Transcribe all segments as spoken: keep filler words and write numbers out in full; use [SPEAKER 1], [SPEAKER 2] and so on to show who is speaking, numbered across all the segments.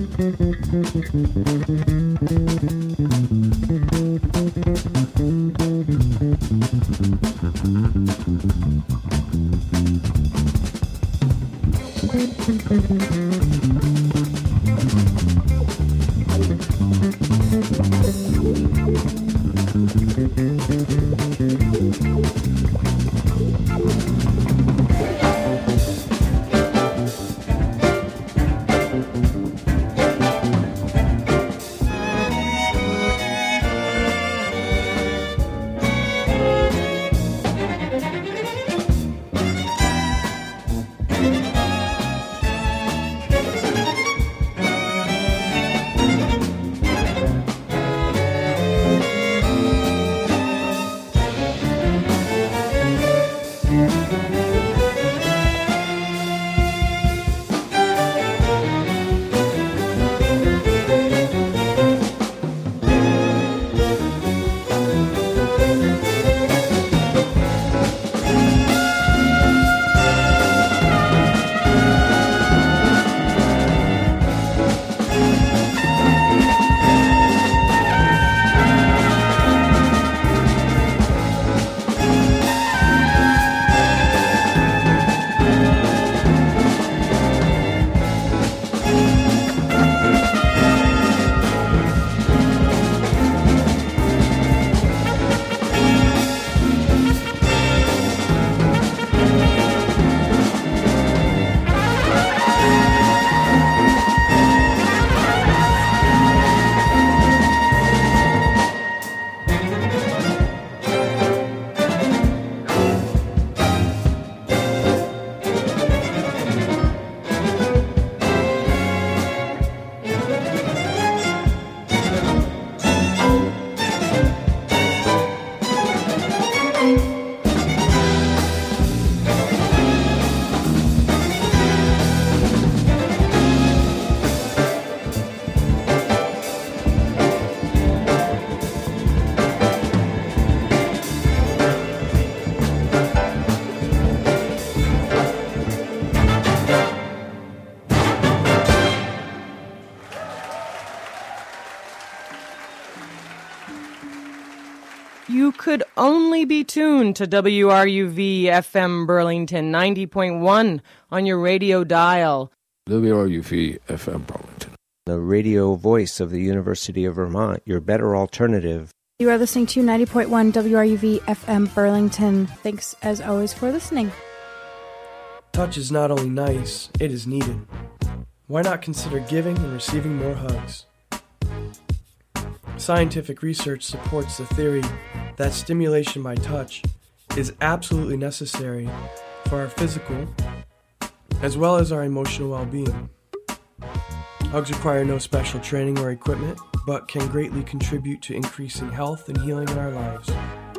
[SPEAKER 1] You could only be tuned to W R U V F M Burlington ninety point one on your radio dial.
[SPEAKER 2] W R U V F M Burlington,
[SPEAKER 3] the radio voice of the University of Vermont, your better alternative.
[SPEAKER 4] You are listening to ninety point one W R U V F M Burlington. Thanks, as always, for listening.
[SPEAKER 5] Touch is not only nice, it is needed. Why not consider giving and receiving more hugs? Scientific research supports the theory that stimulation by touch is absolutely necessary for our physical as well as our emotional well-being. Hugs require no special training or equipment, but can greatly contribute to increasing health and healing in our lives.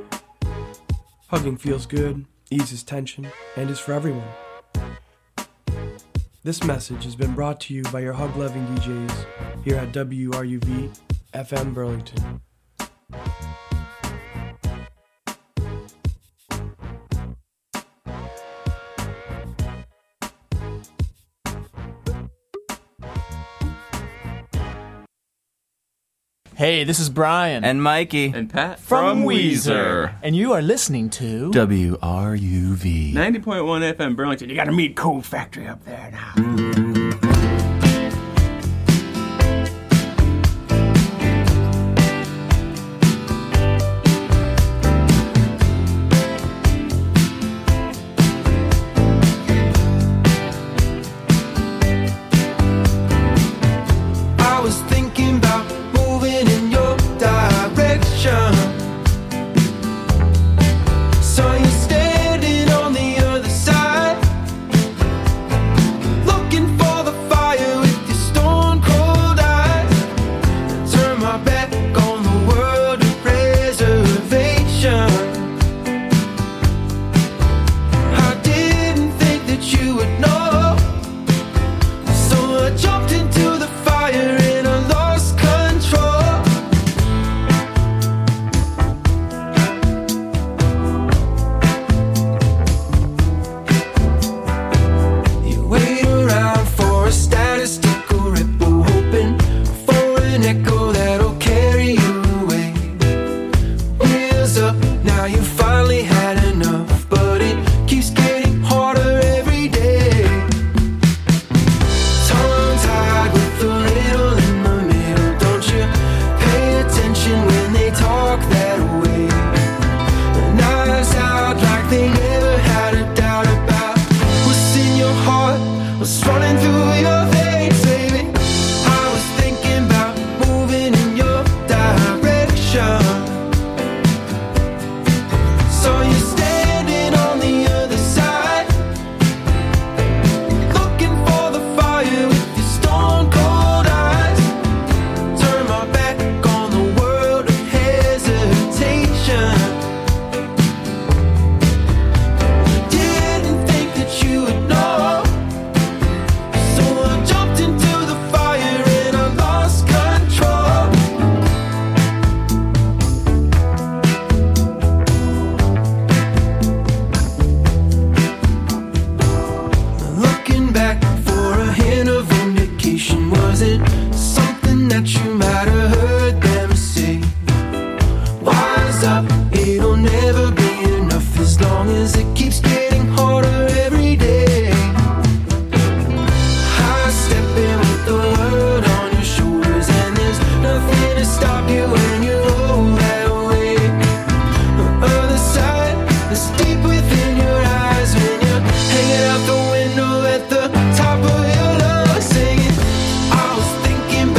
[SPEAKER 5] Hugging feels good, eases tension, and is for everyone. This message has been brought to you by your hug-loving D Js here at W R U V F M Burlington.
[SPEAKER 6] Hey, this is Brian.
[SPEAKER 7] And Mikey.
[SPEAKER 8] And Pat.
[SPEAKER 6] From, from Weezer. And you are listening to
[SPEAKER 7] W R U V
[SPEAKER 8] ninety point one F M Burlington. You gotta meet Cold Factory up there now.
[SPEAKER 9] Saw you standing on the other side, looking it something that you might have heard them say? Wise up, it'll never be enough as long as it keeps getting harder every day. High stepping with the world on your shoulders, and there's nothing to stop you when you roll that way. The other side is deep within your eyes when you're hanging out the window at the top of your lungs, singing, I was thinking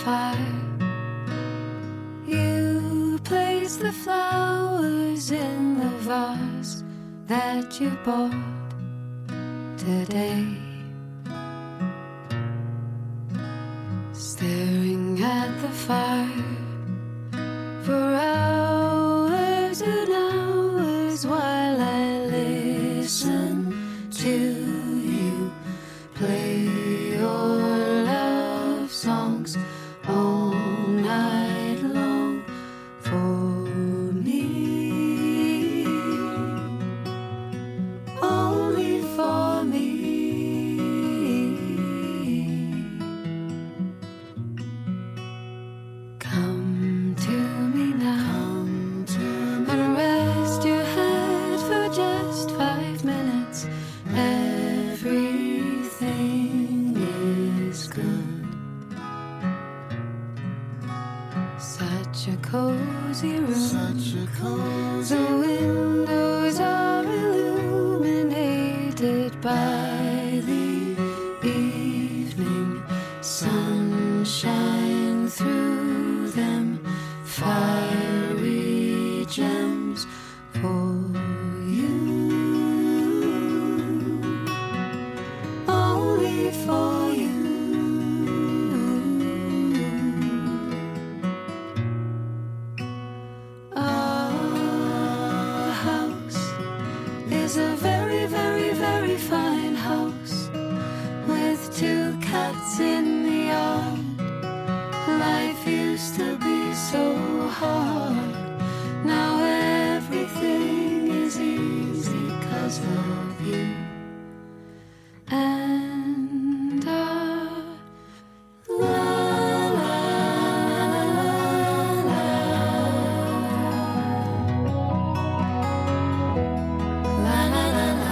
[SPEAKER 10] fire. You place the flowers in the vase that you bought today. Staring at the fire for hours and hours while I listen to you play your love songs all night long for me, only for me. Come to me now and rest your head for just five minutes. Everything is good. Such a cozy room. Such a cozy the windows are illuminated by the evening sunshine through them. Fiery gems for you, only for you. Our house is a very, very, very fine house with two cats in the yard. Life used to be so hard. Now everything is easy 'cause of you. And I la la la la la la la la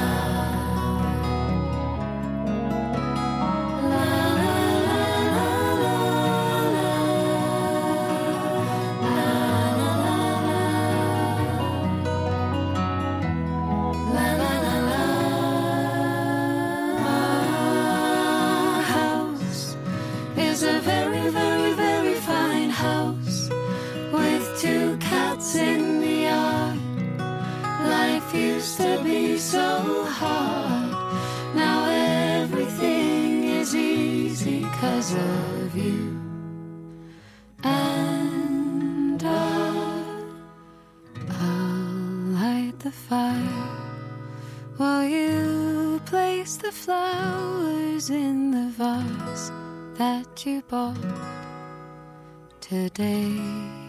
[SPEAKER 10] in the yard. Life used to be so hard. Now everything is easy 'cause of you. And I'll, I'll light the fire while you place the flowers in the vase that you bought today.